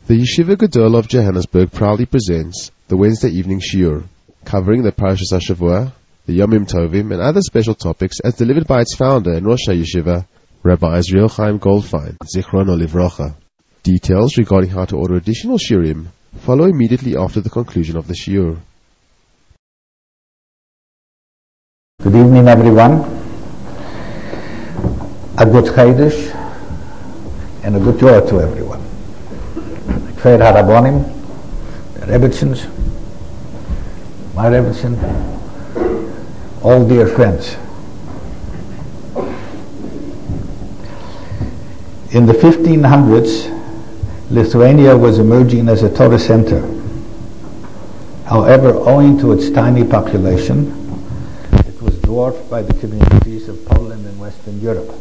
The Yeshiva Gedolah of Johannesburg proudly presents the Wednesday evening shiur, covering the Parashas HaShavua, the Yomim Tovim, and other special topics as delivered by its founder and Rosh HaYeshiva, Rabbi Israel Chaim Goldfein, Zichrono Livrocha. Details regarding how to order additional shiurim follow immediately after the conclusion of the shiur. Good evening, everyone. A good Chodesh and a good joy to everyone. Kfir Harabonim, the Rebbetzins, my Rebbetzin, all dear friends. In the 1500s, Lithuania was emerging as a Torah center. However, owing to its tiny population, it was dwarfed by the communities of Poland and Western Europe.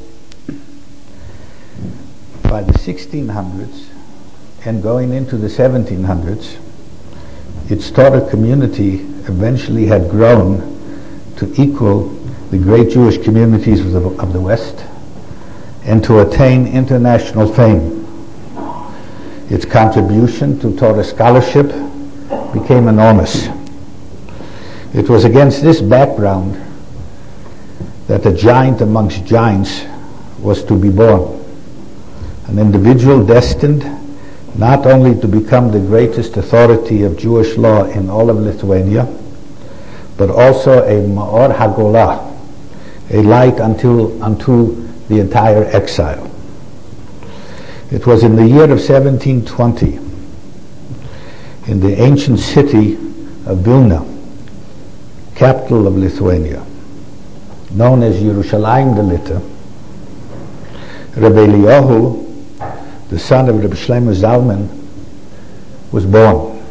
By the 1600s and going into the 1700s, its Torah community eventually had grown to equal the great Jewish communities of the West and to attain international fame. Its contribution to Torah scholarship became enormous. It was against this background that a giant amongst giants was to be born. An individual destined not only to become the greatest authority of Jewish law in all of Lithuania, but also a Ma'or HaGolah, a light unto the entire exile. It was in the year of 1720, in the ancient city of Vilna, capital of Lithuania, known as Yerushalayim Delita, Rabbi Eliyahu, the son of Rabbi Shlomo Zalman, was born.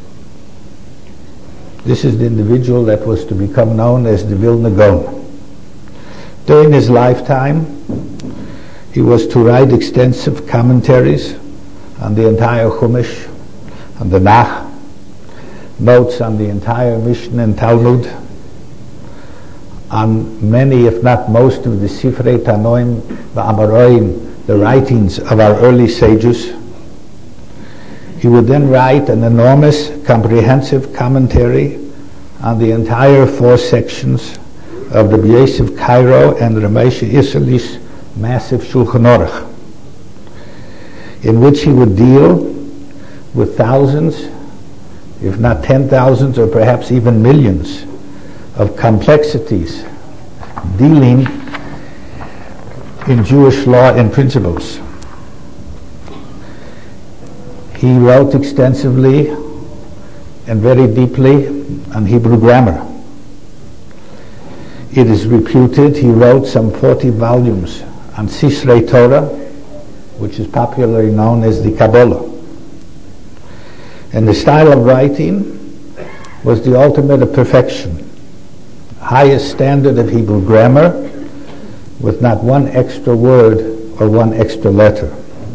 This is the individual that was to become known as the Vilna Gaon. During his lifetime, he was to write extensive commentaries on the entire Chumash, on the Nach, notes on the entire Mishnah and Talmud, on many, if not most, of the Sifrei Tanoim, V'Amaroim, the writings of our early sages. He would then write an enormous, comprehensive commentary on the entire 4 sections of Rabbi Yosef Karo and Ramesha Isserli's massive Shulchan Aruch, in which he would deal with thousands, if not 10,000s, or perhaps even millions of complexities dealing in Jewish law and principles. He wrote extensively and very deeply on Hebrew grammar. It is reputed he wrote some 40 volumes on Sisrei Torah, which is popularly known as the Kabbalah. And the style of writing was the ultimate of perfection, highest standard of Hebrew grammar, with not one extra word or one extra letter.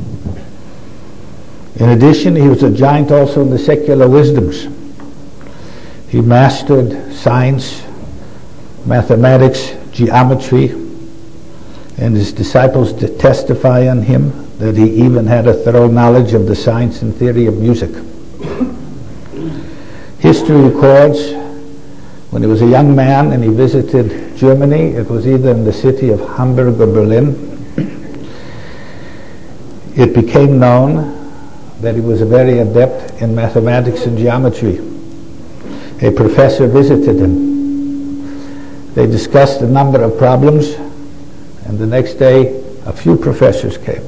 In addition, he was a giant also in the secular wisdoms. He mastered science, mathematics, geometry, and his disciples testify on him that he even had a thorough knowledge of the science and theory of music. History records when he was a young man and he visited Germany, it was either in the city of Hamburg or Berlin, it became known that he was a very adept in mathematics and geometry. A professor visited him. They discussed a number of problems, and the next day a few professors came.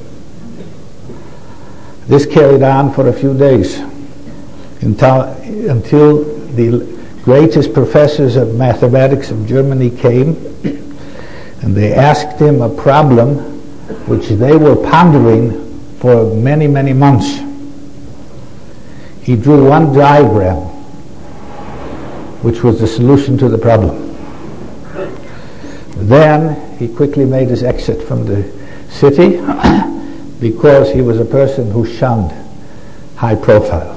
This carried on for a few days until the greatest professors of mathematics of Germany came, and they asked him a problem which they were pondering for many, many months. He drew one diagram, which was the solution to the problem. Then he quickly made his exit from the city because he was a person who shunned high profile.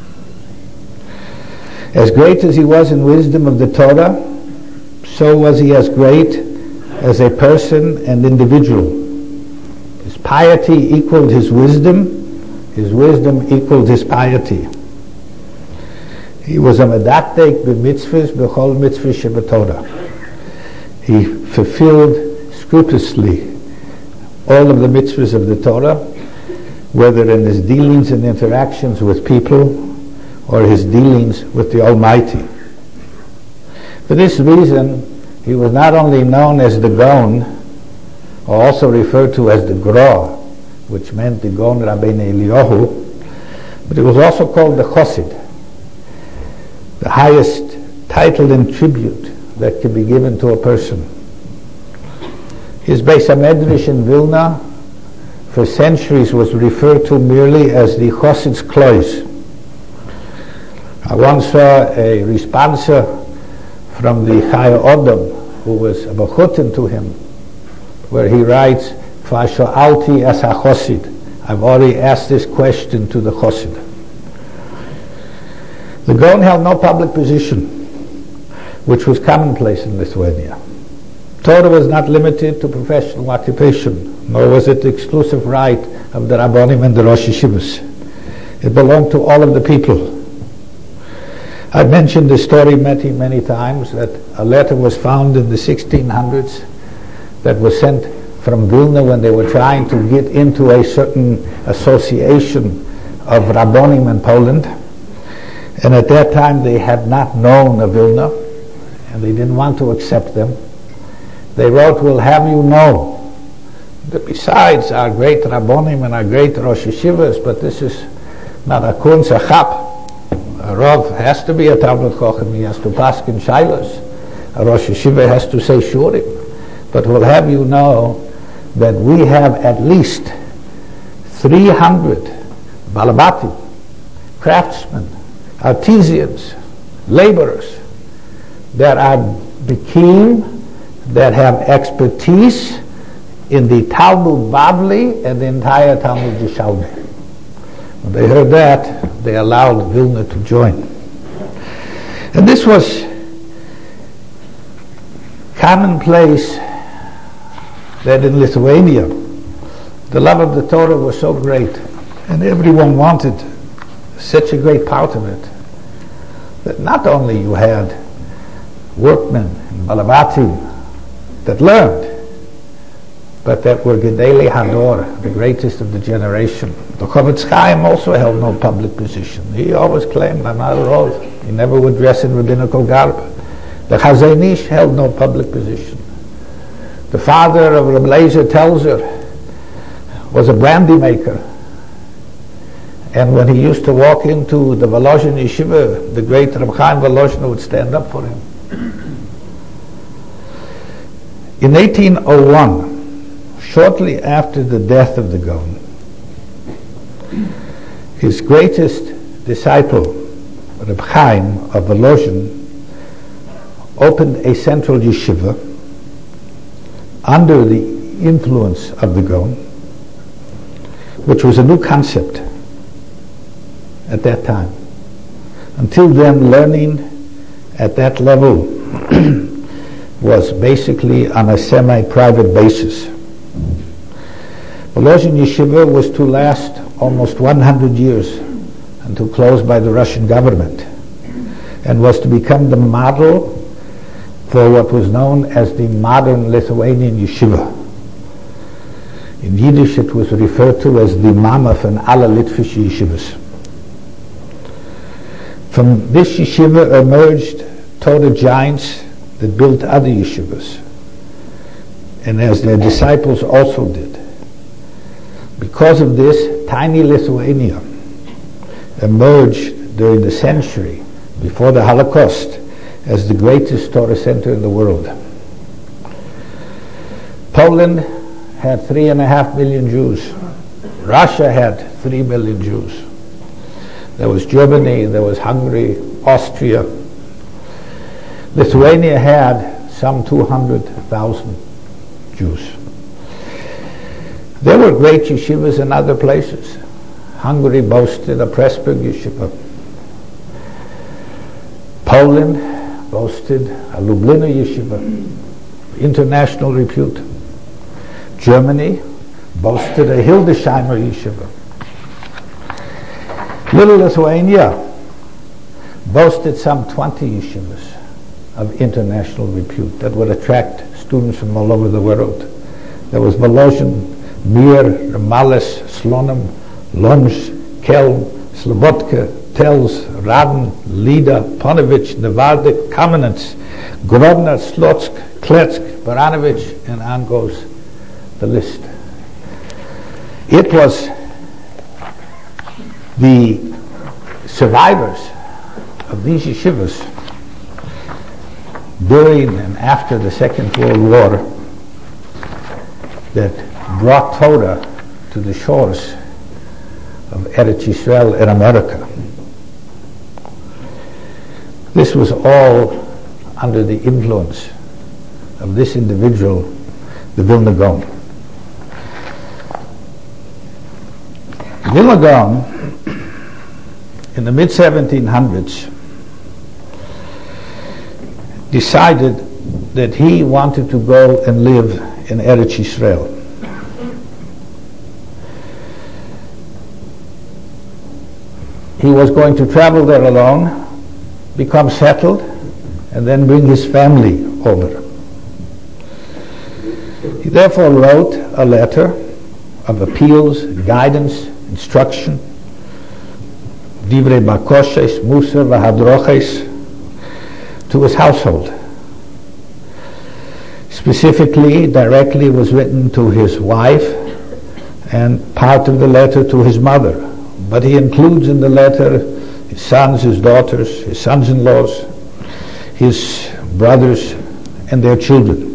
As great as he was in wisdom of the Torah, so was he as great as a person and individual. His piety equaled his wisdom, His wisdom equaled his piety. He was a medakdek b'mitzvahs b'chol mitzvah shebetorah. He fulfilled scrupulously all of the mitzvahs of the Torah, whether in his dealings and interactions with people or his dealings with the Almighty. For this reason, he was not only known as the Gaon, or also referred to as the Gra, which meant the Gaon Rabbeinu Eliyahu, but he was also called the Chosid, the highest title and tribute that can be given to a person. His Beis HaMedrash in Vilna for centuries was referred to merely as the Chosid's Klois. I once saw a response from the Chaya Odom, who was a Bachutin to him, where he writes, Fasha'alti as a Chosid. I've already asked this question to the Chosid. The Gaon held no public position, which was commonplace in Lithuania. Torah was not limited to professional occupation, nor was it the exclusive right of the Rabbonim and the Rosh Yeshivas. It belonged to all of the people. I've mentioned this story many times, that a letter was found in the 1600s that was sent from Vilna when they were trying to get into a certain association of Rabbonim in Poland. And at that time they had not known of Vilna, and they didn't want to accept them. They wrote, we'll have you know that besides our great Rabbonim and our great Rosh Yeshivas, but this is not a Kunz, a Chap. A Rav has to be a Talmud Chochem, he has to paskin Shilas. A Rosh Yeshiva has to say Shurim. But we'll have you know that we have at least 300 Balabati, craftsmen, artisans, laborers that are Bikim, that have expertise in the Talmud Bavli and the entire Talmud Yeshalmi. When they heard that, they allowed Vilna to join. And this was commonplace, that in Lithuania the love of the Torah was so great and everyone wanted such a great part of it, that not only you had workmen and Balabati that learned, but that were Gedolei Hador, the greatest of the generation. The Chofetz Chaim also held no public position. He always claimed, I'm not a Rav. He never would dress in rabbinical garb. The Chazon Ish held no public position. The father of Reb Eliezer Telzer was a brandy maker. And when he used to walk into the Volozhin Yeshiva, the great Reb Chaim Volozhin would stand up for him. In 1801, shortly after the death of the Gaon, his greatest disciple, Reb Chaim of Volozhin, opened a central yeshiva under the influence of the Gaon, which was a new concept at that time. Until then, learning at that level was basically on a semi-private basis. Volozhin Yeshiva was to last almost 100 years until closed by the Russian government, and was to become the model for what was known as the modern Lithuanian Yeshiva. In Yiddish it was referred to as the Mama von alle Litvische Yeshivas. From this yeshiva emerged Torah giants that built other yeshivas, and as their disciples also did. Because of this, tiny Lithuania emerged during the century before the Holocaust as the greatest Torah center in the world. Poland had 3.5 million Jews. Russia had 3 million Jews. There was Germany, there was Hungary, Austria. Lithuania had some 200,000 Jews. There were great yeshivas in other places. Hungary boasted a Pressburg yeshiva. Poland boasted a Lublin yeshiva, international repute. Germany boasted a Hildesheimer yeshiva. Little Lithuania boasted some 20 yeshivas of international repute that would attract students from all over the world. There was Volozhin, Mir, Ramalis, Slonim, Lomsk, Kelm, Slobodka, Tels, Radin, Lida, Ponovich, Nevardik, Kamenets, Grodno, Slotsk, Kletsk, Baranovich, and on goes the list. It was the survivors of these yeshivas during and after the Second World War that brought Torah to the shores of Eretz Yisrael in America. This was all under the influence of this individual, the Vilna Gaon. Vilna Gaon, in the mid-1700s, decided that he wanted to go and live in Eretz Yisrael. He was going to travel there alone, become settled, and then bring his family over. He therefore wrote a letter of appeals, guidance, instruction, divrei bakoshes, musar v'hadroches, to his household. Specifically, directly was written to his wife and part of the letter to his mother. But he includes in the letter his sons, his daughters, his sons-in-laws, his brothers, and their children.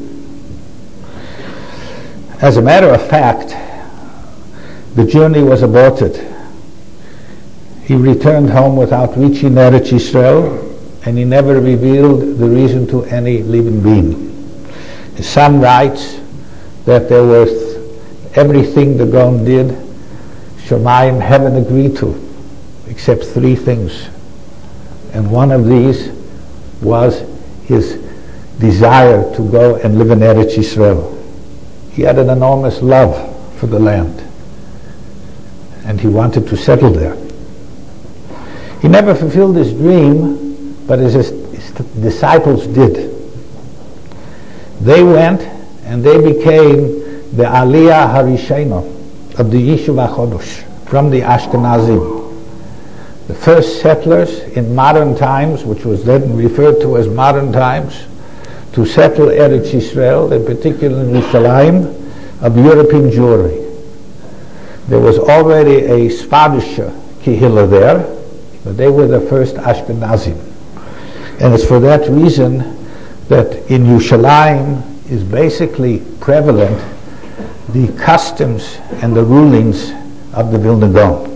As a matter of fact, the journey was aborted. He returned home without reaching Eretz Yisrael, and he never revealed the reason to any living being. His son writes that there was everything the Gaon did, Shamayim, heaven agreed to, except three things. And one of these was his desire to go and live in Eretz Yisrael. He had an enormous love for the land, and he wanted to settle there. He never fulfilled his dream, but his disciples did. They went and they became the Aliyah Harishena of the Yishuv HaChodesh, from the Ashkenazim. The first settlers in modern times, which was then referred to as modern times, to settle Eretz Yisrael, in particular in Yerushalayim, of European Jewry. There was already a Sfardische Kehillah there, but they were the first Ashkenazim. And it's for that reason that in Yerushalayim is basically prevalent the customs and the rulings of the Vilna Gaon.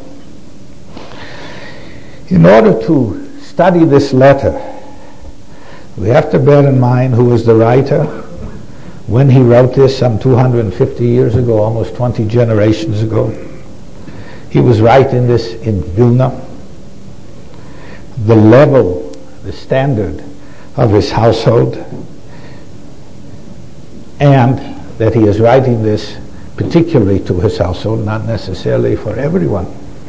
In order to study this letter, we have to bear in mind who was the writer, when he wrote this some 250 years ago, almost 20 generations ago. He was writing this in Vilna. The level, the standard of his household, and that he is writing this particularly to his household, not necessarily for everyone.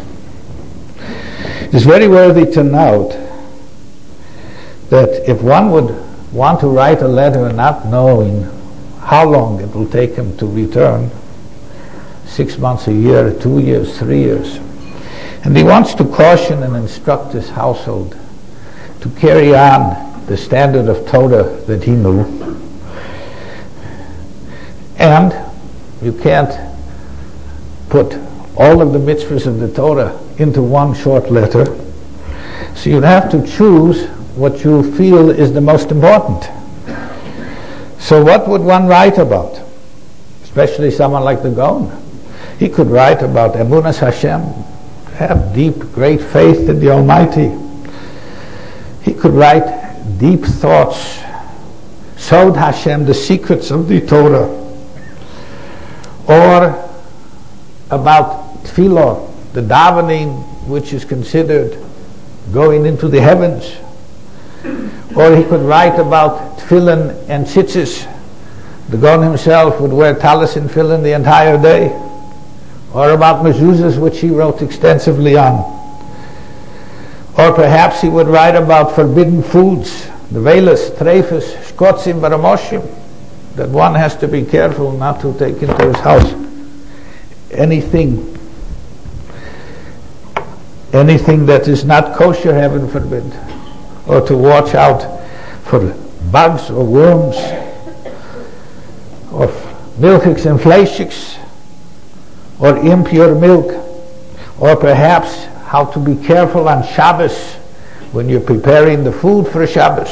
It's very worthy to note that if one would want to write a letter not knowing how long it will take him to return, 6 months, a year, 2 years, 3 years, and he wants to caution and instruct his household to carry on the standard of Torah that he knew. And you can't put all of the mitzvahs of the Torah into one short letter. So you have to choose what you feel is the most important. So what would one write about? Especially someone like the Gaon. He could write about Emunas Hashem, have deep, great faith in the Almighty. He could write deep thoughts, Sod Hashem, the secrets of the Torah, or about Tefillah, the davening, which is considered going into the heavens. Or he could write about tefillin and tzitzis. The Gaon himself would wear talis and tefillin the entire day. Or about mezuzahs, which he wrote extensively on. Or perhaps he would write about forbidden foods, the velas, trefes, shkotzim, baramoshim, that one has to be careful not to take into his house anything that is not kosher, heaven forbid, or to watch out for bugs or worms, or milchiks and fleishiks, or impure milk, or perhaps how to be careful on Shabbos when you're preparing the food for Shabbos,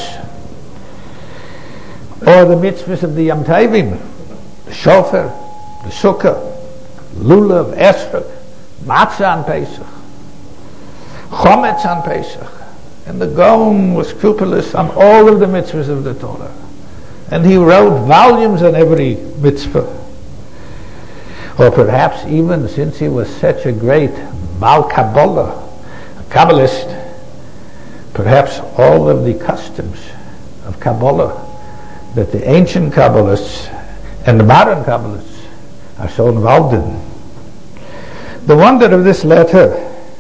or the mitzvahs of the Yom Tovim, the shofar, the sukkah, lulav, esrog, matzah on Pesach, chometz on Pesach. And the Gaon was scrupulous on all of the mitzvahs of the Torah, and he wrote volumes on every mitzvah. Or perhaps even, since he was such a great Baal Kabbalah, a Kabbalist, perhaps all of the customs of Kabbalah that the ancient Kabbalists and the modern Kabbalists are so involved in. The wonder of this letter,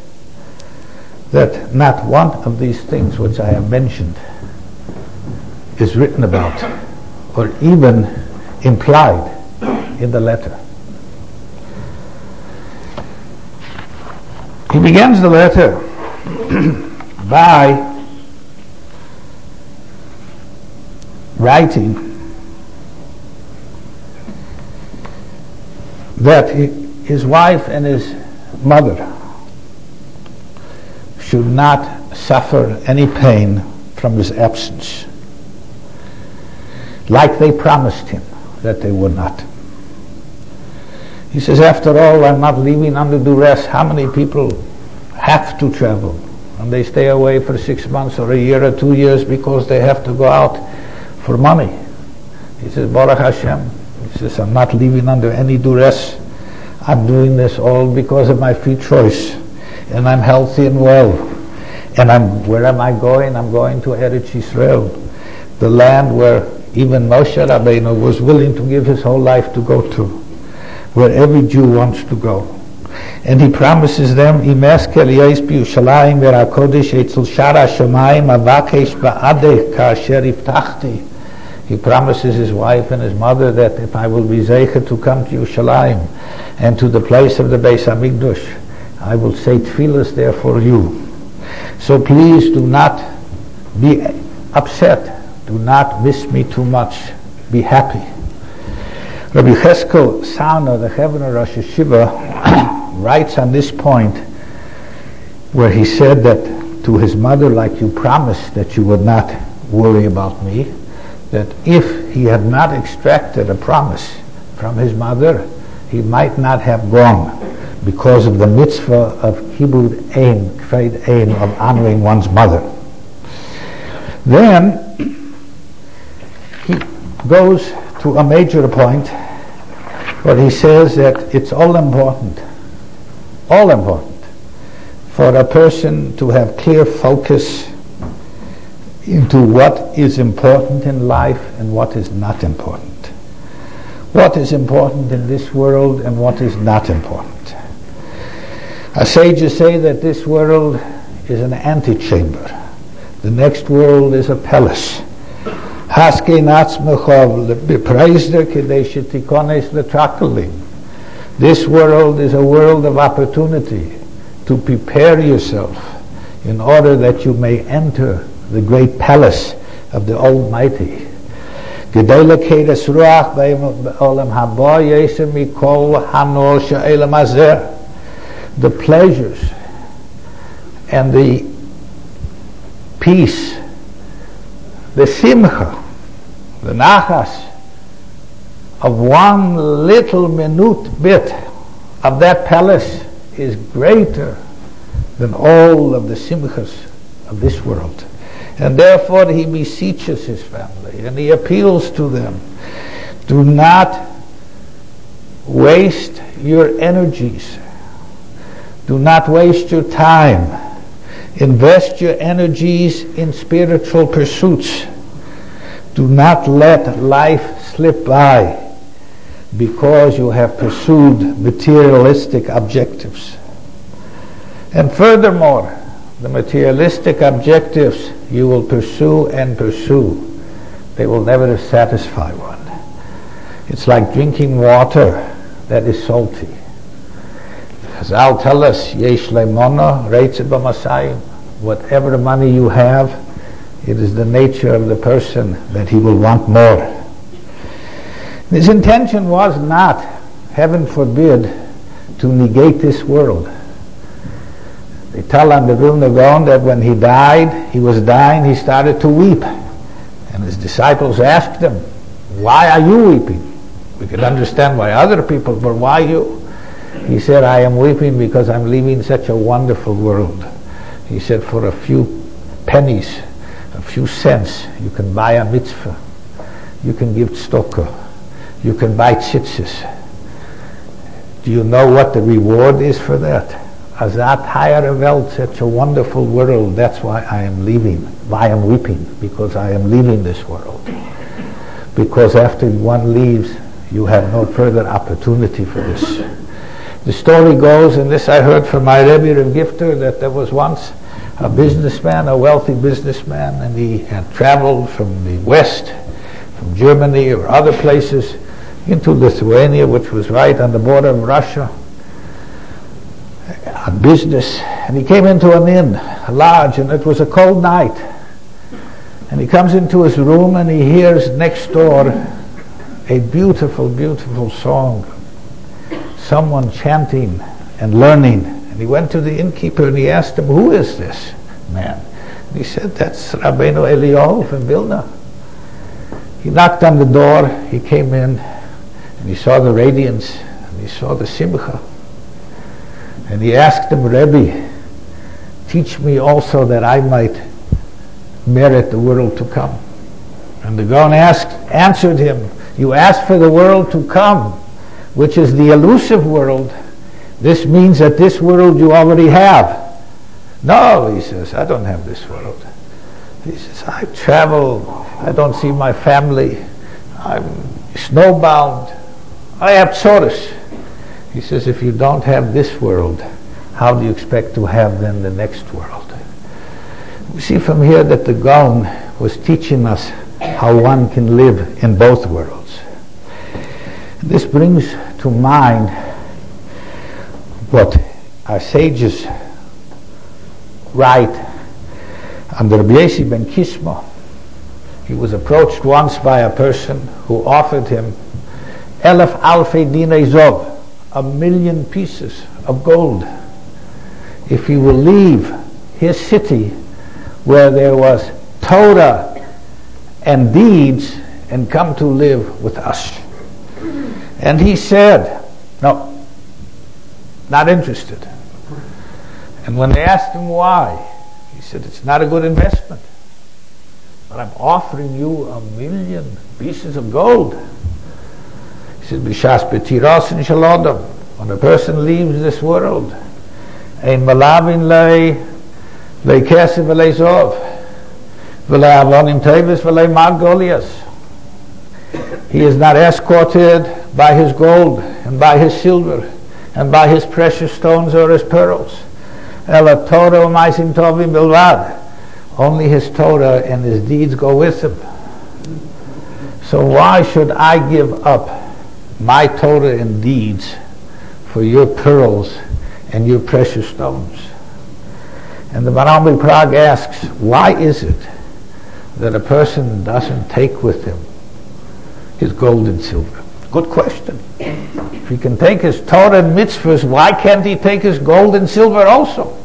that not one of these things which I have mentioned is written about or even implied in the letter. He begins the letter by writing that his wife and his mother should not suffer any pain from his absence, like they promised him that they would not. He says, after all, I'm not leaving under duress. How many people have to travel and they stay away for 6 months or a year or 2 years because they have to go out for money? He says, Baruch Hashem, he says, I'm not leaving under any duress. I'm doing this all because of my free choice, and I'm healthy and well. And where am I going? I'm going to Eretz Yisrael, the land where even Moshe Rabbeinu was willing to give his whole life to go to, where every Jew wants to go. And he promises them, Imeskel Yeis B'Yushalayim V'Rakodesh Etzel Shara Shomayim Avakesh Ba'adeh Ka'asher Iftachti. He promises his wife and his mother that if I will be zeicher to come to Yerushalayim and to the place of the Beis Hamikdash, I will say tefillas there for you. So please do not be upset. Do not miss me too much. Be happy. Rabbi Cheskel Sauna, the Chevner Rosh Yeshiva, writes on this point where he said that to his mother, like you promised that you would not worry about me, that if he had not extracted a promise from his mother, he might not have gone because of the mitzvah of kibud ein, kfed ein, of honoring one's mother. Then he goes to a major point where he says that it's all important for a person to have clear focus into what is important in life and what is not important. What is important in this world and what is not important. Our sages say that this world is an antechamber. The next world is a palace. This world is a world of opportunity to prepare yourself in order that you may enter the great palace of the Almighty. The pleasures and the peace, the simcha, the nachas of one little minute bit of that palace is greater than all of the simchas of this world. And therefore he beseeches his family and he appeals to them, do not waste your energies, do not waste your time, invest your energies in spiritual pursuits. Do not let life slip by because you have pursued materialistic objectives. And furthermore, The materialistic objectives you will pursue and pursue, they will never satisfy one. It's like drinking water that is salty. Chazal tell us, Yesh le'mona reitzeh b'masayim. Whatever money you have, it is the nature of the person that he will want more. His intention was not, heaven forbid, to negate this world. They tell on the Vilna Gaon that when he died, he was dying, he started to weep. And his disciples asked him, why are you weeping? We could understand why other people, but why you? He said, I am weeping because I'm leaving such a wonderful world. He said, for a few pennies, a few cents, you can buy a mitzvah, you can give tzedakah, you can buy tzitzis. Do you know what the reward is for that? Azat higher Welt, such a wonderful world, that's why I am leaving, why I am weeping, because I am leaving this world. Because after one leaves, you have no further opportunity for this. The story goes, and this I heard from my Rebbe Rav Gifter, that there was once a businessman, a wealthy businessman, and he had traveled from the west, from Germany or other places, into Lithuania, which was right on the border of Russia, on business. And he came into an inn, a lodge, and it was a cold night. And he comes into his room and he hears next door a beautiful, beautiful song. Someone chanting and learning. And he went to the innkeeper and he asked him, who is this man? And he said, that's Rabbeinu Eliyahu from Vilna. He knocked on the door, he came in, and he saw the radiance, and he saw the simcha. And he asked him, Rebbe, teach me also that I might merit the world to come. And the Gaon answered him, you asked for the world to come, which is the elusive world. This means that this world you already have. No, he says, I don't have this world. He says, I travel, I don't see my family, I'm snowbound, I have tzoros. He says, if you don't have this world, how do you expect to have then the next world? We see from here that the Gaon was teaching us how one can live in both worlds. This brings to mind what our sages write under Rabbi Yossi ben Kisma. He was approached once by a person who offered him 1,000 alfei dinei zov, 1,000,000 pieces of gold, if he will leave his city where there was Torah and deeds and come to live with us. And he said, no, not interested. And when they asked him why, he said, it's not a good investment, but I'm offering you 1,000,000 pieces of gold. He said, B'shas b'tiras and shalodam, when a person leaves this world, ein malavin lei kesef v'lei zov, v'lei avonim tevis v'lei margolias. He is not escorted by his gold and by his silver and by his precious stones or his pearls. Ela Torah u'maisim tovim bilvad. Only his Torah and his deeds go with him. So why should I give up my Torah and deeds for your pearls and your precious stones? And the Maharal Prague asks, why is it that a person doesn't take with him his gold and silver? Good question. If he can take his Torah and mitzvahs, why can't he take his gold and silver also?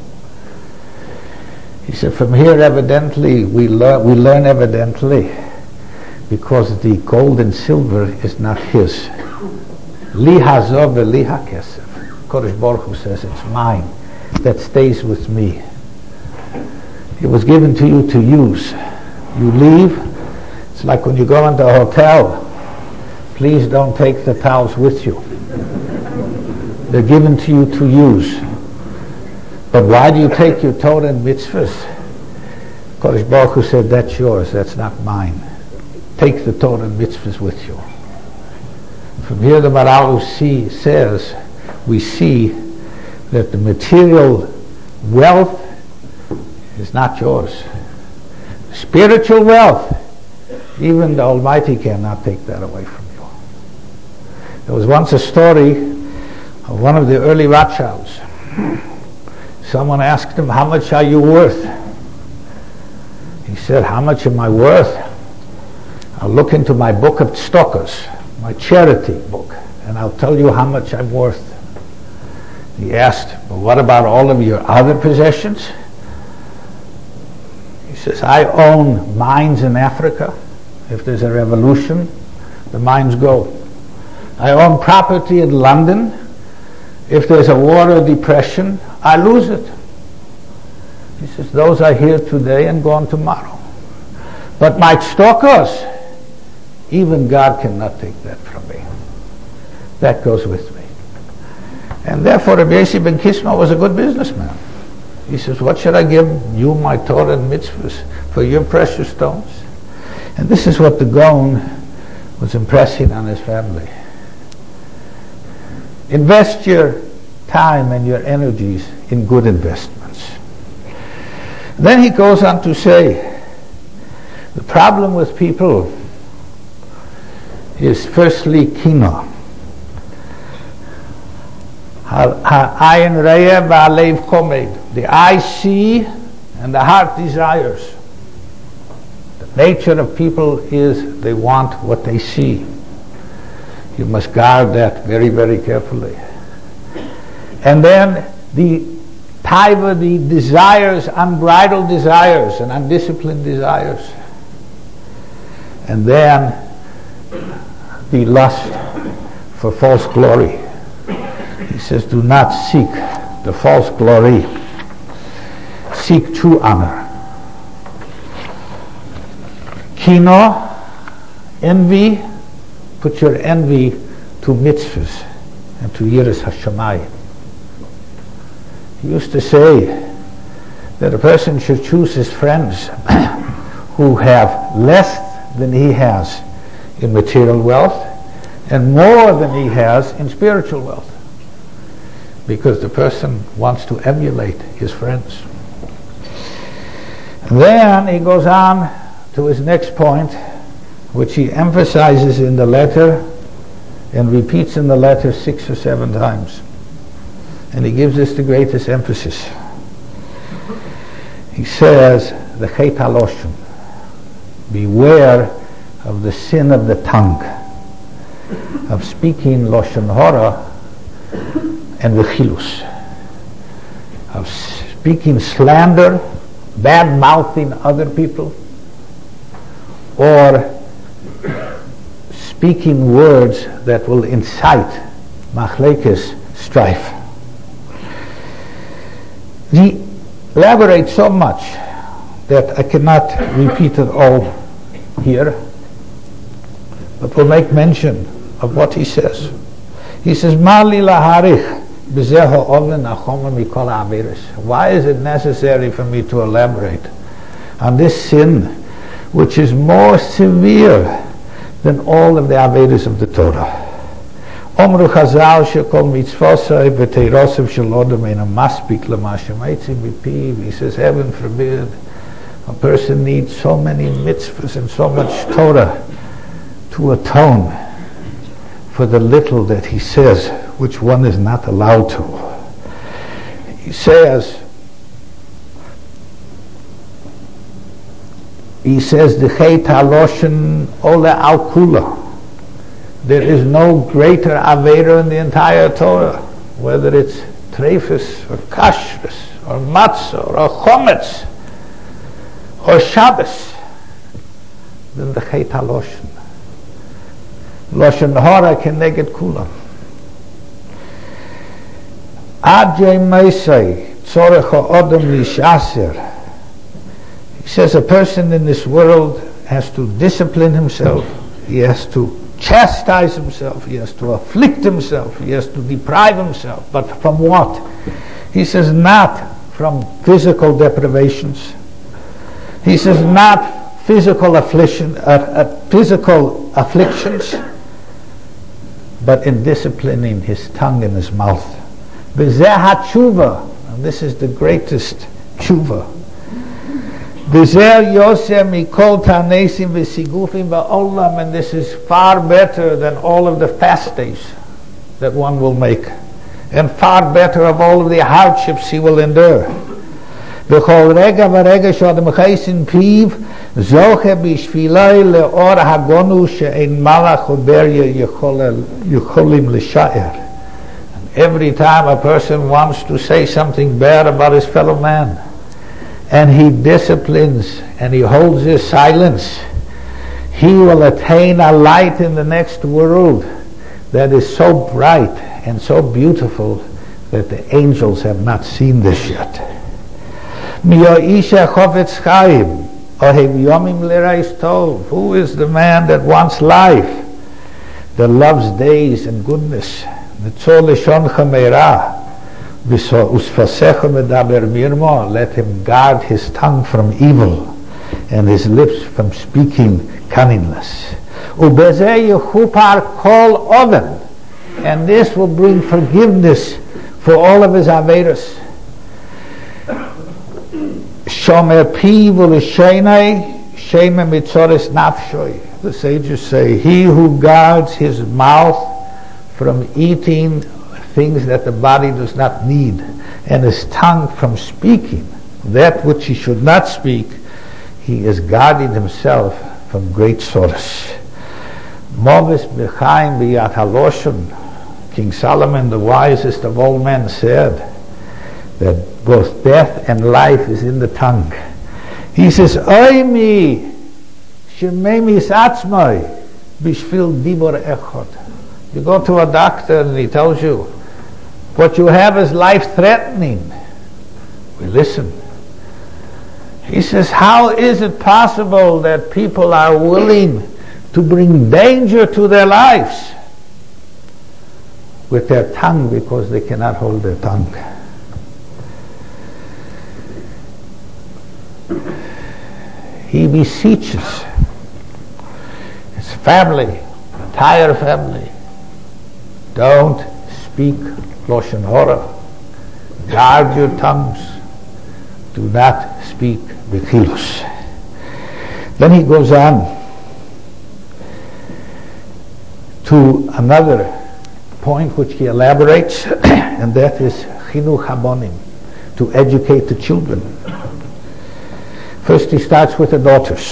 He said, from here evidently, we learn evidently, because the gold and silver is not his. Li hazov v'li hakesef. Kodesh Baruch Hu says, it's mine, that stays with me. It was given to you to use. You leave, it's like when you go into a hotel, please don't take the towels with you. They're given to you to use. But why do you take your Torah and mitzvahs? Kodesh Baruch Hu said, that's yours, that's not mine. Take the Torah and mitzvahs with you. From here the Maharal says, we see that the material wealth is not yours. Spiritual wealth, even the Almighty cannot take that away from you. There was once a story of one of the early Rothschilds. Someone asked him, how much are you worth? He said, how much am I worth? I'll look into my book of stockers, my charity book, and I'll tell you how much I'm worth. He asked, well, what about all of your other possessions? He says, I own mines in Africa. If there's a revolution, the mines go. I own property in London. If there's a war or depression, I lose it. He says, those are here today and gone tomorrow. But my stockers, even God cannot take that from me. That goes with me. And therefore, Rabbi Yossi ben Kisma was a good businessman. He says, what should I give you, my Torah and mitzvahs, for your precious stones? And this is what the Gaon was impressing on his family. Invest your time and your energies in good investments. Then he goes on to say, the problem with people is firstly kina. The eye see and the heart desires. The nature of people is they want what they see. You must guard that very, very carefully. And then the taiva, the desires, unbridled desires and undisciplined desires. And then the lust for false glory. He says, do not seek the false glory. Seek true honor. Kino, envy, put your envy to mitzvahs and to Yiras Hashamayim. He used to say that a person should choose his friends who have less than he has in material wealth and more than he has in spiritual wealth, because the person wants to emulate his friends. Then he goes on to his next point, which he emphasizes in the letter and repeats in the letter 6 or 7 times. And he gives this the greatest emphasis. He says, the chet haloshen, beware of the sin of the tongue, of speaking loshen hora and v'chilus, of speaking slander, bad mouthing other people, or speaking words that will incite machlekes, strife. He elaborates so much that I cannot repeat it all here, but will make mention of what he says. He says, Mali laharich b'zeho oven achoma mikol ha'averos. Why is it necessary for me to elaborate on this sin, which is more severe than all of the averos of the Torah? Omru Chazal shekol mitzvosai v'teirosav shel odom eino maspik l'ma shemaytzi mipiv. He says, heaven forbid, a person needs so many mitzvahs and so much Torah to atone for the little that he says, which one is not allowed to. He says, the chet haloshen ole al kula. There is no greater avera in the entire Torah, whether it's treifus or kashrus or matzah or chometz or Shabbos, than the chet haloshen. Loshen hora keneged kulam. Ad yemeisei tzorech ha'odam lishaser. He says a person in this world has to discipline himself. He has to chastise himself. He has to afflict himself. He has to deprive himself. But from what? He says not from physical deprivations. He says not physical afflictions, but in disciplining his tongue and his mouth. V'zeh ha'tshuva, and this is the greatest tshuva. V'zer yoseh mikol tanesim v'sigufim ba'olam, and this is far better than all of the fast days that one will make, and far better of all of the hardships he will endure. V'chol rega v'rega shodem chaysin piv zoche b'shvilai le'or hagonu she'ein malach uberya yucholim l'sha'er. Every time a person wants to say something bad about his fellow man, and he disciplines and he holds his silence, he will attain a light in the next world that is so bright and so beautiful that the angels have not seen this yet. Who is the man that wants life, that loves days and goodness? Let him guard his tongue from evil and his lips from speaking cunningness. And this will bring forgiveness for all of his averos. The sages say, he who guards his mouth from eating things that the body does not need, and his tongue from speaking that which he should not speak, he is guarding himself from great sorrows. King Solomon, the wisest of all men, said that both death and life is in the tongue. He says, Oimi shememis atzmai bishvil dibor echad. You go to a doctor and he tells you, what you have is life-threatening. We listen. He says, how is it possible that people are willing to bring danger to their lives with their tongue because they cannot hold their tongue? He beseeches his family, entire family, don't speak Lashon Hara. Guard your tongues. Do not speak Bechilus. Then he goes on to another point which he elaborates, and that is Chinuch Habonim, to educate the children. First he starts with the daughters.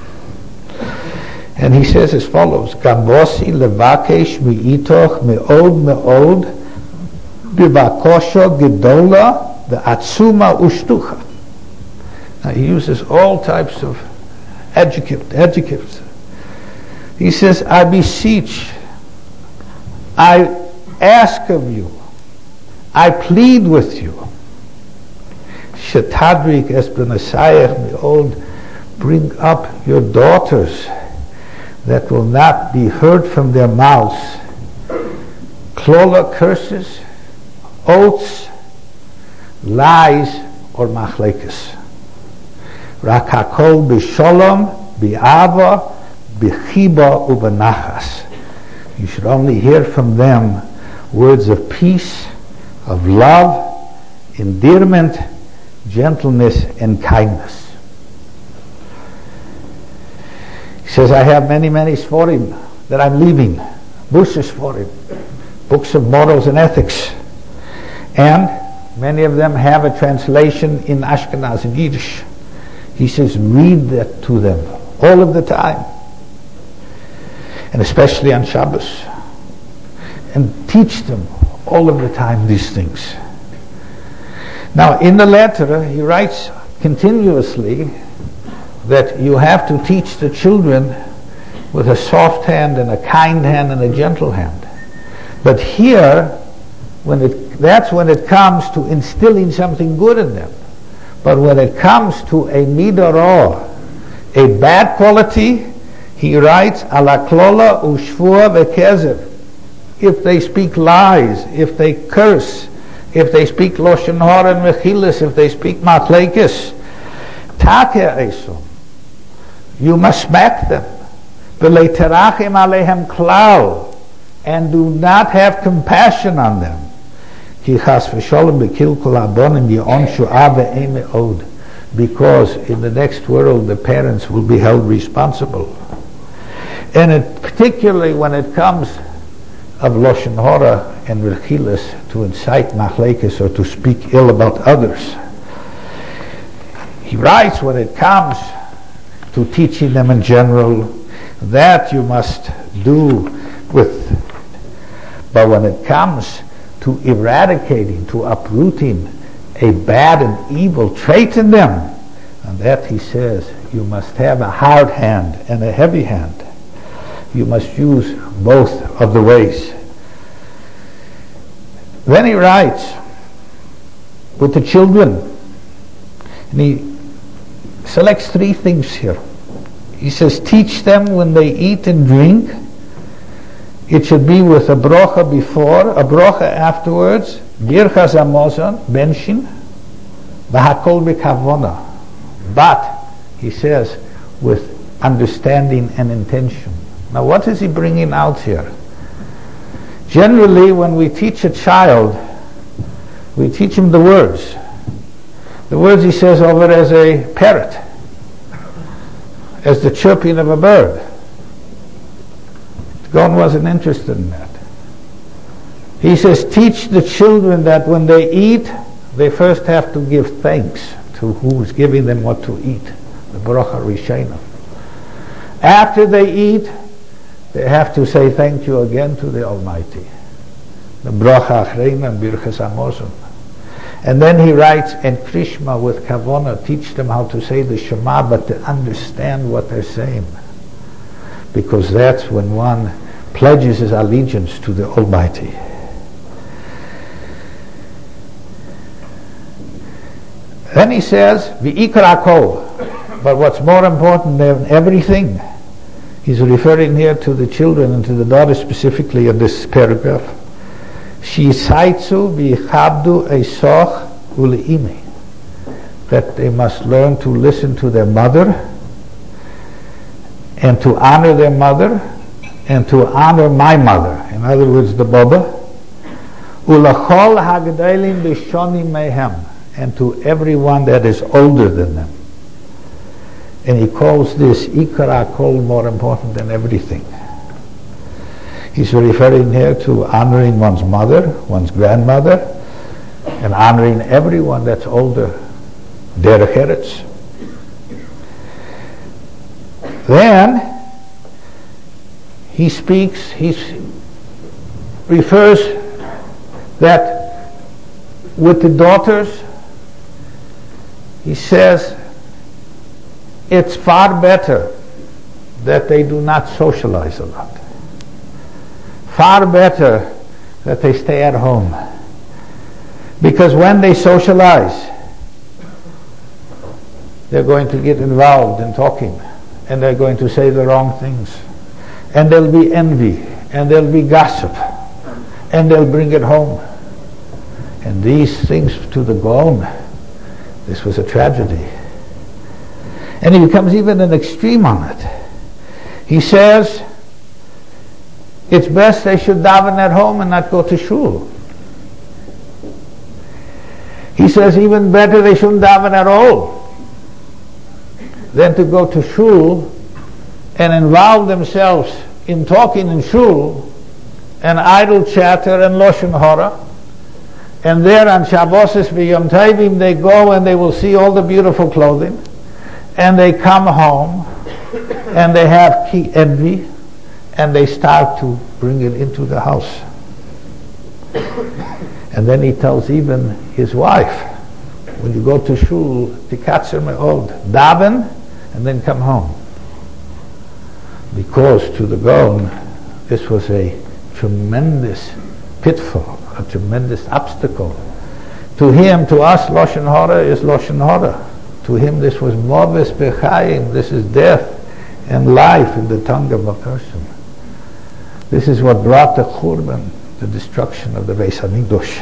And he says as follows, Gambosi levakesh mi'itoch me'od me'od b'bakosha gedola ve'atzuma ushtucha. Now he uses all types of adjectives. He says, I beseech, I ask of you, I plead with you, Shetadrik es b'nasayach me'od, bring up your daughters that will not be heard from their mouths klola, curses, oaths, lies, or machlekes. Rak hakol b'sholom, b'ava, b'chiba, u'b'nachas. You should only hear from them words of peace, of love, endearment, gentleness, and kindness. He says, I have many Sforim that I'm leaving. Busha Sforim, books of morals and ethics. And many of them have a translation in Ashkenaz, in Yiddish. He says, read that to them all of the time. And especially on Shabbos. And teach them all of the time these things. Now, in the letter, he writes continuously that you have to teach the children with a soft hand and a kind hand and a gentle hand. But here, that's when it comes to instilling something good in them. But when it comes to a midarah, a bad quality, he writes, ala klola ushvua vekezev. If they speak lies, if they curse, if they speak loshen hara and mechilas, if they speak machlekes, take esom. You must smack them. V'leiterachem alehem klal, and do not have compassion on them. Ki chas v'sholem b'kil kol abonim yonshu ave me'od. because in the next world the parents will be held responsible. And particularly when it comes of Lashon Hara and Rechilas, to incite machlekes or to speak ill about others. He writes, when it comes to teaching them in general, that you must do with. But when it comes to eradicating, to uprooting a bad and evil trait in them, and that, he says, you must have a hard hand and a heavy hand. You must use both of the ways. Then he writes with the children, and he selects three things here. He says, teach them when they eat and drink. It should be with a brocha before, a brocha afterwards, birchas hamazon, benshin, v'hakol b'kavona. But, he says, with understanding and intention. Now what is he bringing out here? Generally, when we teach a child, we teach him the words. The words he says over as a parrot, as the chirping of a bird. God wasn't interested in that. He says, teach the children that when they eat, they first have to give thanks to who's giving them what to eat, the bracha rishena. After they eat, they have to say thank you again to the Almighty, the bracha achreina and birchas hamazon. And then he writes, and krishma with kavona, teach them how to say the Shema, but to understand what they're saying. Because that's when one pledges his allegiance to the Almighty. Then he says, v'ikar hakol, but what's more important than everything, he's referring here to the children and to the daughters specifically in this paragraph, shisaitzu v'yichabdu eisoch ule'imi, that they must learn to listen to their mother and to honor their mother and to honor my mother, in other words the Baba, ulachol hagdalim b'shoni mehem, and to everyone that is older than them. And he calls this ikar hakol, more important than everything. He's referring here to honoring one's mother, one's grandmother, and honoring everyone that's older, derech eretz. Then he refers that with the daughters, he says it's far better that they do not socialize a lot. Far better that they stay at home. Because when they socialize, they're going to get involved in talking, and they're going to say the wrong things. And there'll be envy, and there'll be gossip, and they'll bring it home. And these things to the Gaon, this was a tragedy. And he becomes even an extreme on it. He says, it's best they should daven at home and not go to shul. He says even better they shouldn't daven at all than to go to shul and involve themselves in talking in shul and idle chatter and Lashon Hara. And there on Shabbos v'Yom Tovim they go and they will see all the beautiful clothing, and they come home and they have envy, and they start to bring it into the house. And then he tells even his wife, when you go to shul, tikatzer me'od, daven, and then come home. Because to the Gaon, this was a tremendous pitfall, a tremendous obstacle. To him, to us, Lashon Hara is Lashon Hara. To him, this was moves b'chaim, this is death and life in the tongue of a person. This is what brought the Churban, the destruction of the Beis HaMikdash.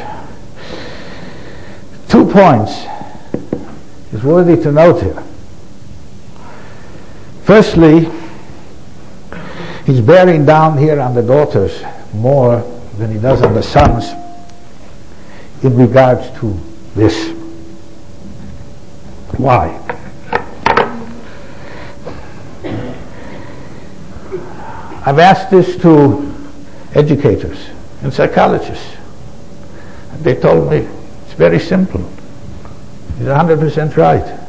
2 points is worthy to note here. Firstly, he's bearing down here on the daughters more than he does on the sons in regards to this. Why? I've asked this to educators and psychologists. They told me it's very simple. He's 100% right.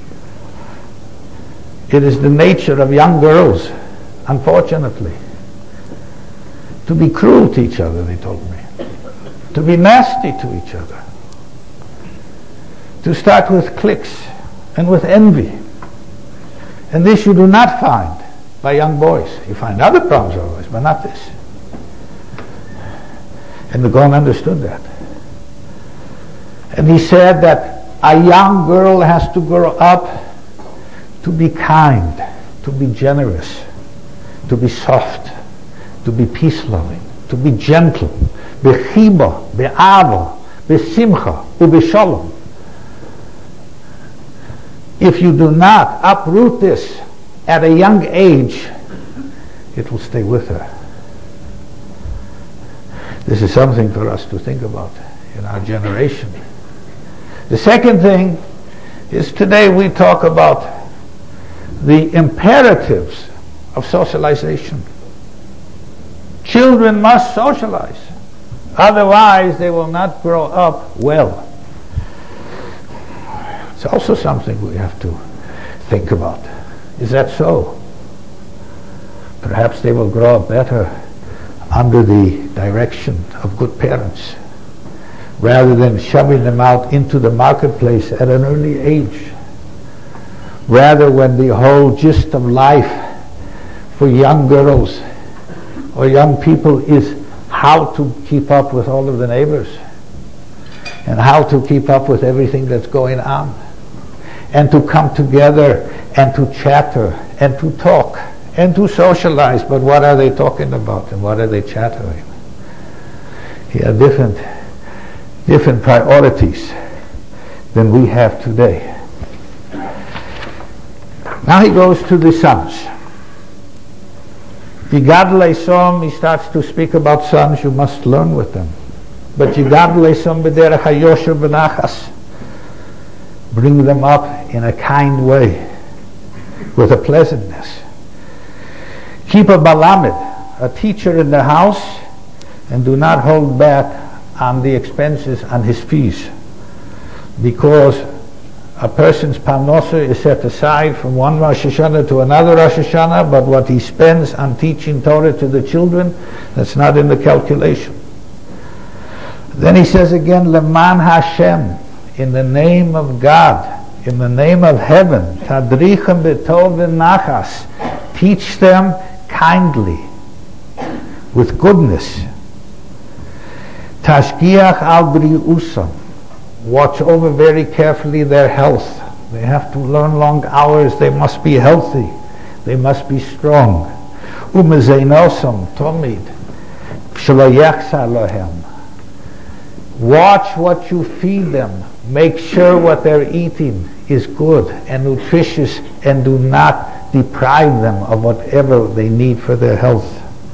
It is the nature of young girls, unfortunately, to be cruel to each other, they told me, to be nasty to each other, to start with cliques and with envy. And this you do not find by young boys. You find other problems always, but not this. And the Gaon understood that. And he said that a young girl has to grow up to be kind, to be generous, to be soft, to be peace-loving, to be gentle, bechiba, be'ava, besimcha, ubeshalom. If you do not uproot this at a young age, it will stay with her. This is something for us to think about in our generation. The second thing is today we talk about the imperatives of socialization. Children must socialize. Otherwise, they will not grow up well. It's also something we have to think about. Is that so? Perhaps they will grow up better under the direction of good parents, rather than shoving them out into the marketplace at an early age. Rather, when the whole gist of life for young girls or young people is how to keep up with all of the neighbors and how to keep up with everything that's going on, and to come together and to chatter and to talk and to socialize. But what are they talking about and what are they chattering? He had different priorities than we have today. Now he goes to the sons. Yigadlei som, he starts to speak about sons. You must learn with them. But Yigadlei som b'derech hayosher b'nachas. Bring them up in a kind way, with a pleasantness. Keep a balamed, a teacher in the house, and do not hold back on the expenses, on his fees, because a person's parnosa is set aside from one Rosh Hashanah to another Rosh Hashanah, but what he spends on teaching Torah to the children, that's not in the calculation. Then he says again, Leman Hashem, in the name of God, in the name of heaven, Tadrichem b'tov v'nachas, teach them kindly, with goodness. Tashgiach al bri'usam, watch over very carefully their health. They have to learn long hours. They must be healthy. They must be strong. Umezeinosam tomid shelo yachsar lohem. Watch what you feed them. Make sure what they're eating is good and nutritious, and do not deprive them of whatever they need for their health.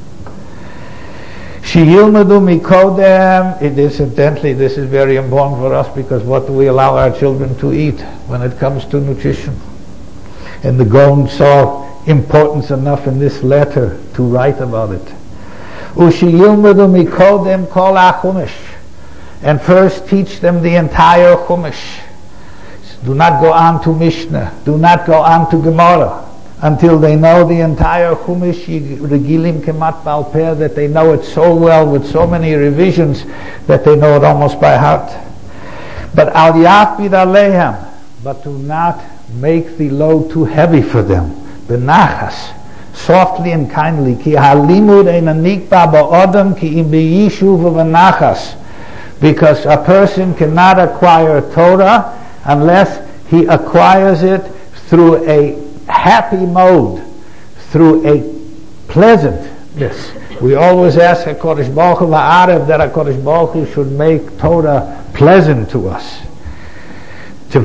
Sheyilmadu mikodem. Incidentally, this is very important for us, because what do we allow our children to eat when it comes to nutrition? And the Gaon saw importance enough in this letter to write about it. Usheyilmadu mikodem kol hachumash. And first teach them the entire Chumash. Do not go on to Mishnah. Do not go on to Gemara until they know the entire Chumash, Regilim Kemat Bal Peh, that they know it so well with so many revisions that they know it almost by heart. But Al Yafid Alehem, but do not make the load too heavy for them. Benachas, softly and kindly. Ki halimud eina nikba ba'odam ki im b'yishuv v'benachas. Because a person cannot acquire Torah unless he acquires it through a happy mode, through a pleasantness. We always ask HaKadosh Baruch Hu Ha'arev that HaKadosh Baruch Hu should make Torah pleasant to us. So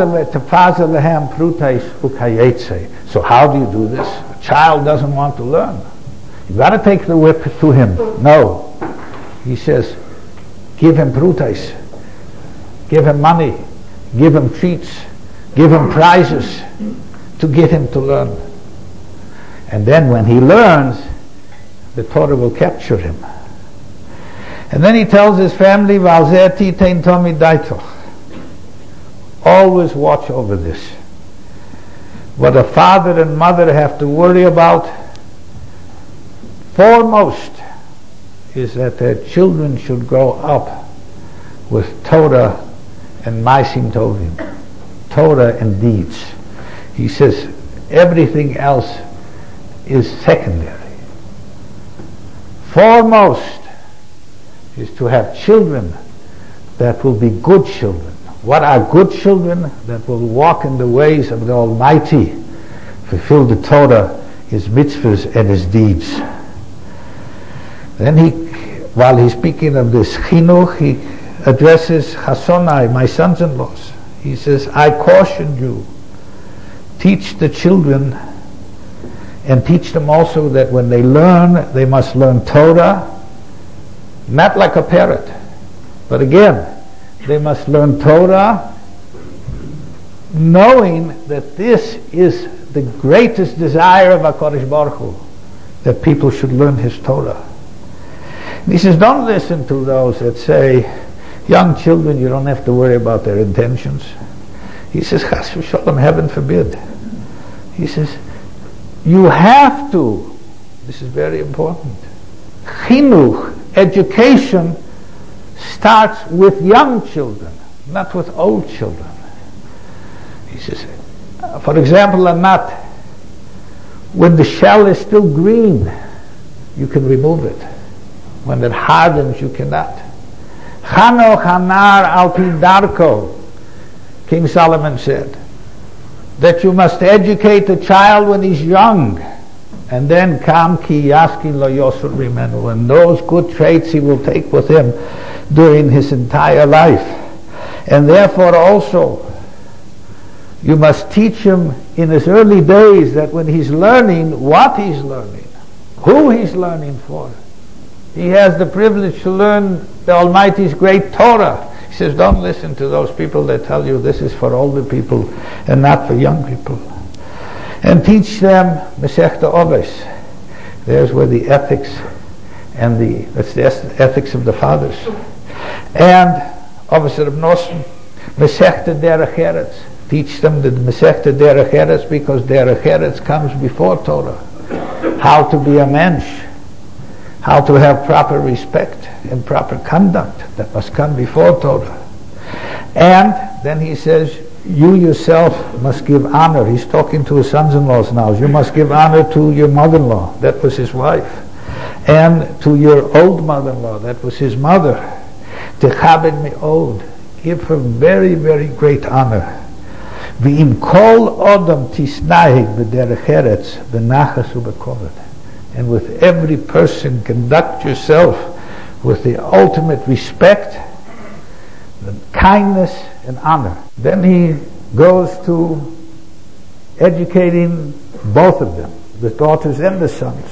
how do you do this? A child doesn't want to learn. You've got to take the whip to him. No. He says, give him prutais, give him money, give him treats, give him prizes to get him to learn. And then when he learns, the Torah will capture him. And then he tells his family, always watch over this. What a father and mother have to worry about foremost is that their children should grow up with Torah and Maisim Tovim, Torah and deeds. He says everything else is secondary. Foremost is to have children that will be good children. What are good children? That will walk in the ways of the Almighty, fulfill the Torah, His mitzvahs and His deeds. Then while he's speaking of this chinuch, he addresses Chasonai, my sons-in-laws. He says, I caution you, teach the children, and teach them also that when they learn, they must learn Torah, not like a parrot, but again, they must learn Torah knowing that this is the greatest desire of HaKadosh Baruch Hu, that people should learn His Torah. And he says, don't listen to those that say, young children, you don't have to worry about their intentions. He says, Chas v'sholom, heaven forbid. He says, you have to, this is very important, chinuch, education, starts with young children, not with old children. He says, for example, a nut, when the shell is still green, you can remove it. When it hardens, you cannot. Chanoch hanar al pi darko, King Solomon said, that you must educate a child when he's young, and then kam ki yaskin lo yosur rimenu, and those good traits he will take with him during his entire life. And therefore also you must teach him in his early days that when he's learning, what he's learning, who he's learning for. He has the privilege to learn the Almighty's great Torah. He says, don't listen to those people that tell you this is for older people and not for young people. And teach them Masechta Oves. There's where the ethics and that's the ethics of the fathers. And Oves Reb Nosson, Masechta Derech Eretz. Teach them the Masechta Derech Eretz, because Derech Eretz comes before Torah. How to be a mensch, how to have proper respect and proper conduct, that must come before Torah. And then he says, you yourself must give honor. He's talking to his sons-in-laws now. You must give honor to your mother-in-law. That was his wife. And to your old mother-in-law. That was his mother. Techabed me'od. Give her very, very great honor. V'im kol odom tisnahig b'derech eretz b'nachas u'b'koved. And with every person, conduct yourself with the ultimate respect, the kindness, and honor. Then he goes to educating both of them, the daughters and the sons.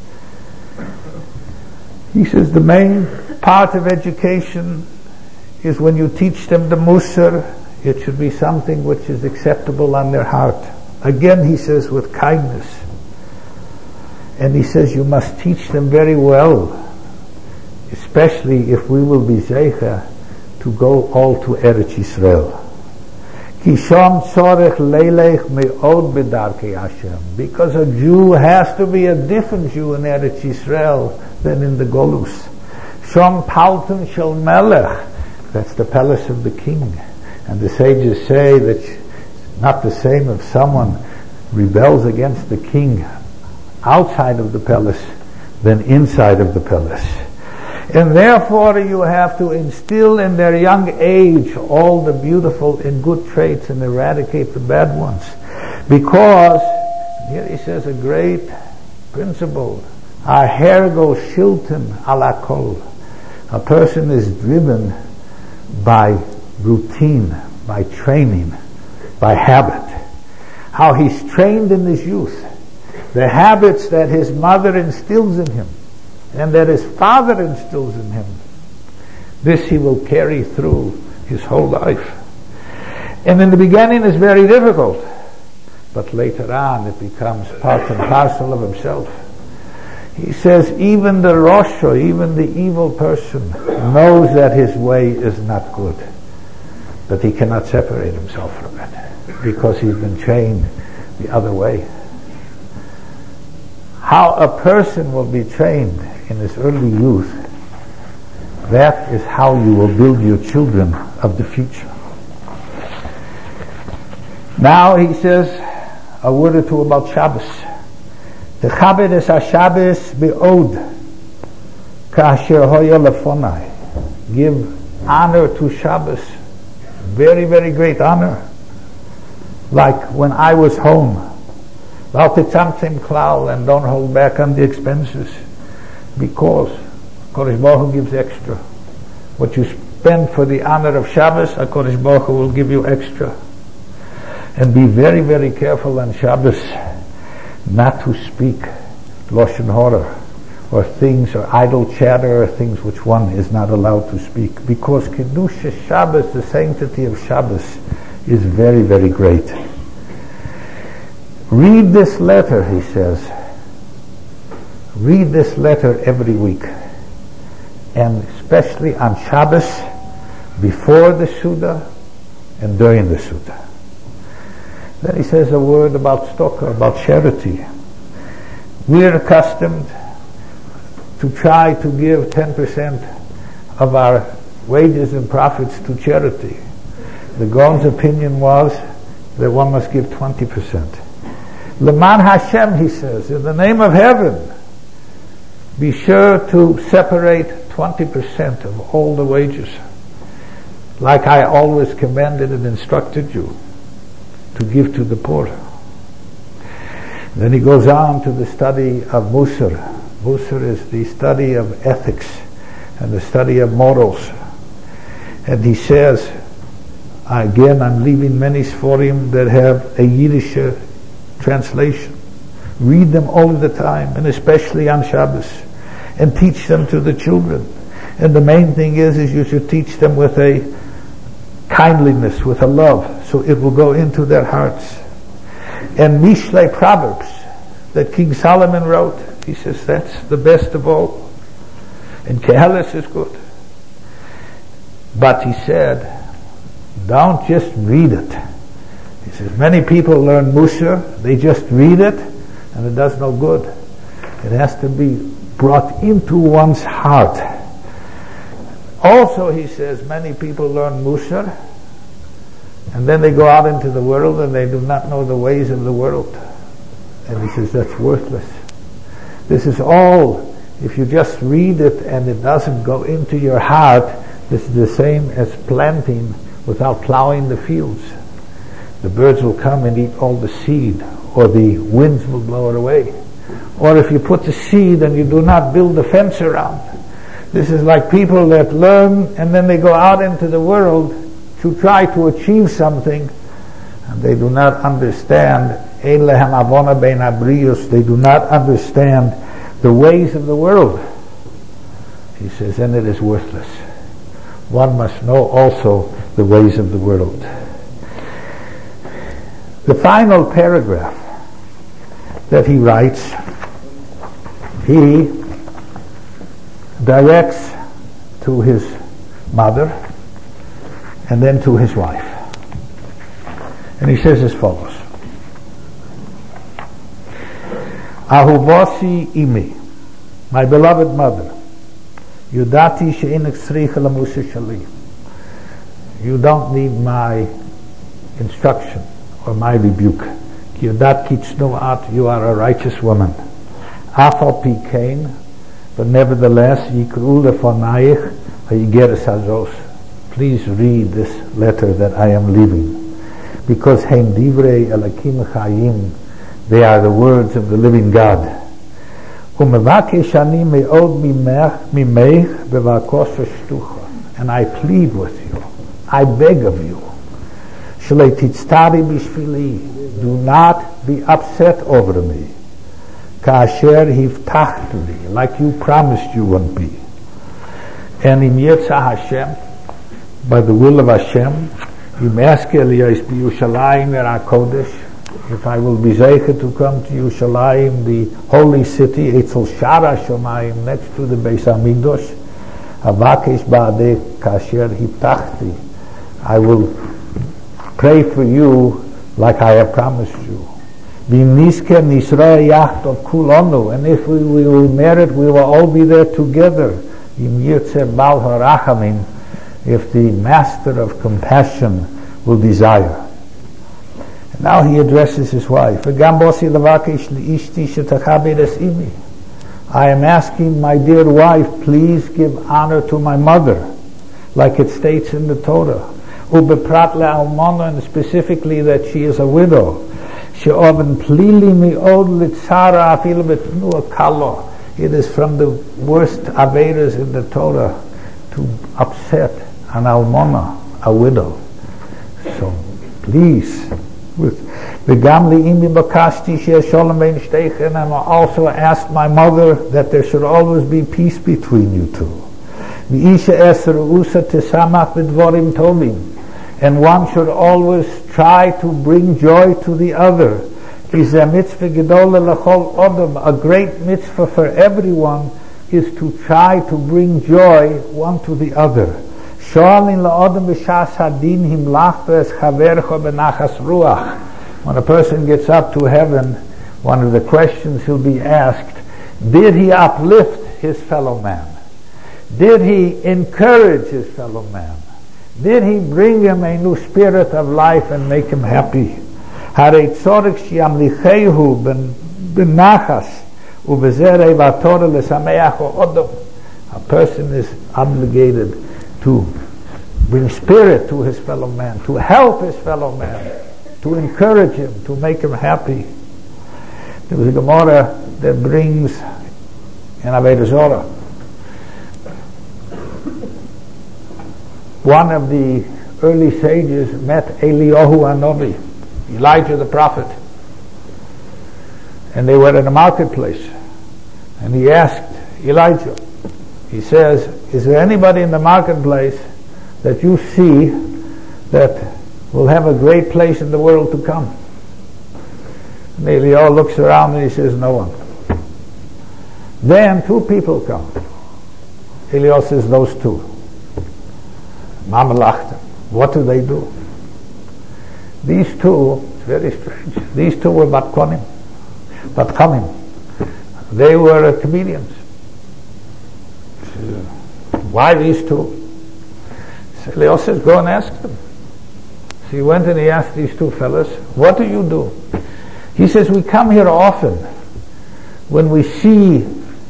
He says the main part of education is when you teach them the Musar, it should be something which is acceptable on their heart. Again, he says, with kindness. And he says you must teach them very well, especially if we will be zeicha to go all to Eretz Yisrael. Kisham tzorech leilech me'od b'darkei Hashem. Because a Jew has to be a different Jew in Eretz Yisrael than in the Golus. Shom palton shel melech. That's the palace of the king. And the sages say that it's not the same if someone rebels against the king outside of the palace than inside of the palace. And therefore you have to instill in their young age all the beautiful and good traits and eradicate the bad ones. Because, here he says a great principle, ahergo shilton ala kol. A person is driven by routine, by training, by habit. How he's trained in his youth. The habits that his mother instills in him and that his father instills in him, this he will carry through his whole life. And in the beginning it's very difficult, but later on it becomes part and parcel of himself. He says even the Rasha, even the evil person, knows that his way is not good, but he cannot separate himself from it because he's been trained the other way. How a person will be trained in his early youth, that is how you will build your children of the future. Now he says a word or two about Shabbos. T'chabed es ha-Shabbos be'od ka'asher hoya lefonai. Give honor to Shabbos, very, very great honor. Like when I was home, Val tetzamtzem klal, and don't hold back on the expenses, because Kodesh Baruch Hu gives extra. What you spend for the honor of Shabbos, Kodesh Baruch Hu will give you extra. And be very, very careful on Shabbos not to speak Lashon Hara, or things, or idle chatter, or things which one is not allowed to speak, because Kedusha Shabbos, the sanctity of Shabbos, is very, very great. Read this letter, he says. Read this letter every week, and especially on Shabbos, before the Suda and during the Suda. Then he says a word about tzedakah, about charity. We're accustomed to try to give 10% of our wages and profits to charity. The Gaon's opinion was that one must give 20%. Leman Hashem, he says, in the name of heaven, be sure to separate 20% of all the wages, like I always commanded and instructed you to give to the poor. Then he goes on to the study of Musar. Musar is the study of ethics and the study of morals. And he says, again, I'm leaving many Sforim that have a Yiddish translation. Read them all the time, and especially on Shabbos, and teach them to the children. And the main thing is you should teach them with a kindliness, with a love, so it will go into their hearts. And Mishlei Proverbs that King Solomon wrote, he says that's the best of all. And Kehelis is good. But he said, don't just read it. He says many people learn Musar, they just read it, and it does no good. It has to be brought into one's heart. Also, he says, many people learn Musar, and then they go out into the world and they do not know the ways of the world. And he says that's worthless. This is all, if you just read it and it doesn't go into your heart, this is the same as planting without plowing the fields. The birds will come and eat all the seed, or the winds will blow it away. Or if you put the seed and you do not build a fence around. This is like people that learn and then they go out into the world to try to achieve something, and they do not understand. They do not understand the ways of the world. He says, and it is worthless. One must know also the ways of the world. The final paragraph that he writes, he directs to his mother and then to his wife. And he says as follows: Ahuvasi imi, my beloved mother, yudati she'inek tzricha lamusa shali. You don't need my instruction or my rebuke. Yudat ki tznuat, you are a righteous woman. Afal pi kain, but nevertheless, yikru lefonayich hayigeres hazos. Please read this letter that I am leaving, because heim divrei elakim chayim, they are the words of the living God. Umevakesh ani me'od mimech bevakos shtucha, and I plead with you, I beg of you, shlei titztari bishvili, do not be upset over me. Kasher hivtachli, like you promised you would be. And im yirtzah Hashem, by the will of Hashem, if I will be zeicher to come to Yerushalayim, the holy city, Eitzel Shara Shomayim, next to the Beis Hamikdash, Avakesh Ba'adeh Kasher Hibtachti, I will pray for you like I have promised you. And if we will merit, we will all be there together. If the Master of Compassion will desire. And now he addresses his wife. I am asking my dear wife, please give honor to my mother, like it states in the Torah. And specifically that she is a widow. It is from the worst averas in the Torah to upset an almona, a widow. So please, and I also asked my mother that there should always be peace between you two. And one should always try to bring joy to the other. A great mitzvah for everyone is to try to bring joy one to the other. When a person gets up to heaven, one of the questions he'll be asked, did he uplift his fellow man? Did he encourage his fellow man? Did he bring him a new spirit of life and make him happy? A person is obligated to bring spirit to his fellow man, to help his fellow man, to encourage him, to make him happy. There was a Gemara that brings in Avodah Zorah. One of the early sages met Eliyahu Hanavi, Elijah the prophet, and they were in a marketplace, and he asked Elijah, he says, is there anybody in the marketplace that you see that will have a great place in the world to come? And Eliyahu looks around and he says, no one. Then two people come. Eliyahu says, those two. Mamalachta. What do they do? These two, it's very strange, these two were Batkonim. They were comedians. Why these two? So Eliyahu says, go and ask them. So he went and he asked these two fellas, what do you do? He says, we come here often when we see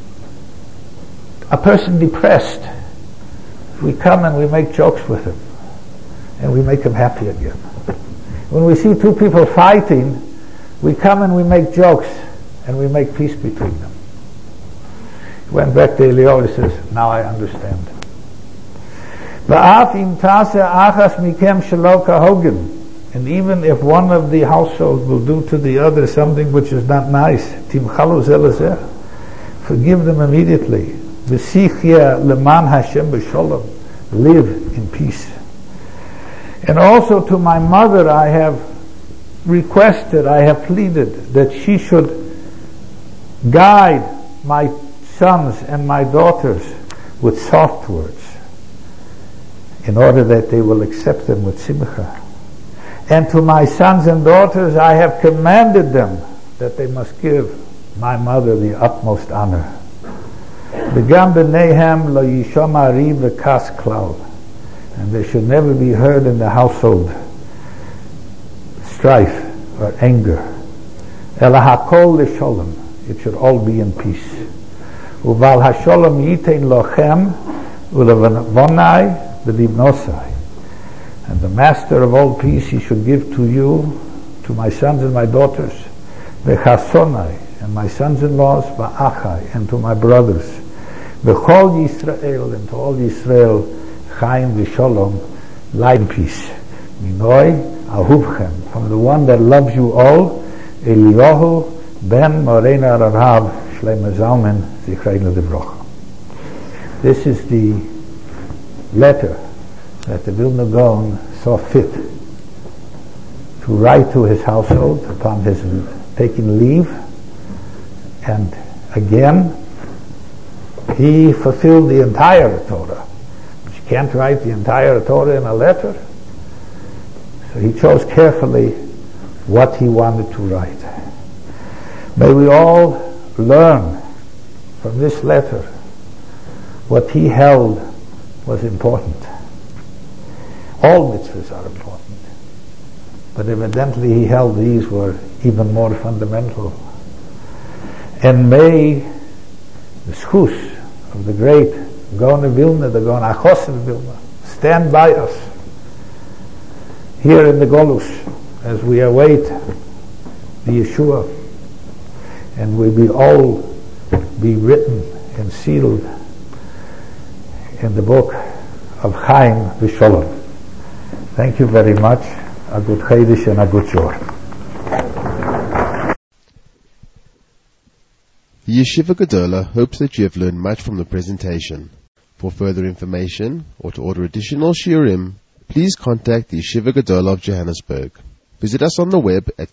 a person depressed. We come and we make jokes with him and we make him happy again. When we see two people fighting, we come and we make jokes and we make peace between them. He went back to Eliyahu and says, now I understand. And even if one of the households will do to the other something which is not nice, forgive them immediately. Live in peace. And also to my mother I have requested, I have pleaded that she should guide my sons and my daughters with soft words in order that they will accept them with simcha. And to my sons and daughters I have commanded them that they must give my mother the utmost honor. And there should never be heard in the household strife or anger. It should all be in peace. And the Master of all peace he should give to you, to my sons and my daughters, and my sons-in-laws, and to my brothers, and to all Yisrael, Chaim v'Sholom, life and peace. From the one that loves you all, Eliyahu ben Morena Rav Shlomo Zalman Zichreinu Livrocha. This is the letter that the Vilna Gaon saw fit to write to his household upon his taking leave. And again, he fulfilled the entire Torah. But you can't write the entire Torah in a letter. So he chose carefully what he wanted to write. May we all learn from this letter what he held was important. All mitzvahs are important, but evidently he held these were even more fundamental. And may the schus of the great Gaon of Vilna, the Gaon Achos of Vilna, stand by us here in the Golus as we await the Yeshua, and we be all be written and sealed in the book of Chaim V'Sholom. Thank you very much. A good Chodesh and a good Shor. The Yeshiva Gedola hopes that you have learned much from the presentation. For further information or to order additional shiurim, please contact the Yeshiva Gedola of Johannesburg. Visit us on the web at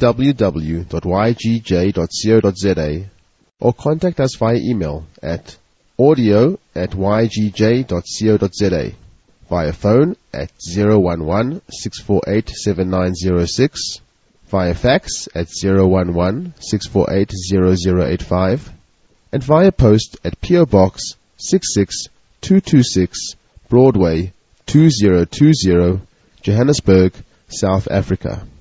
www.ygj.co.za or contact us via email at audio@ygj.co.za, via phone at 011-648-7906, via fax at 011-648-0085, and via post at P.O. Box 66226 Broadway 2020, Johannesburg, South Africa.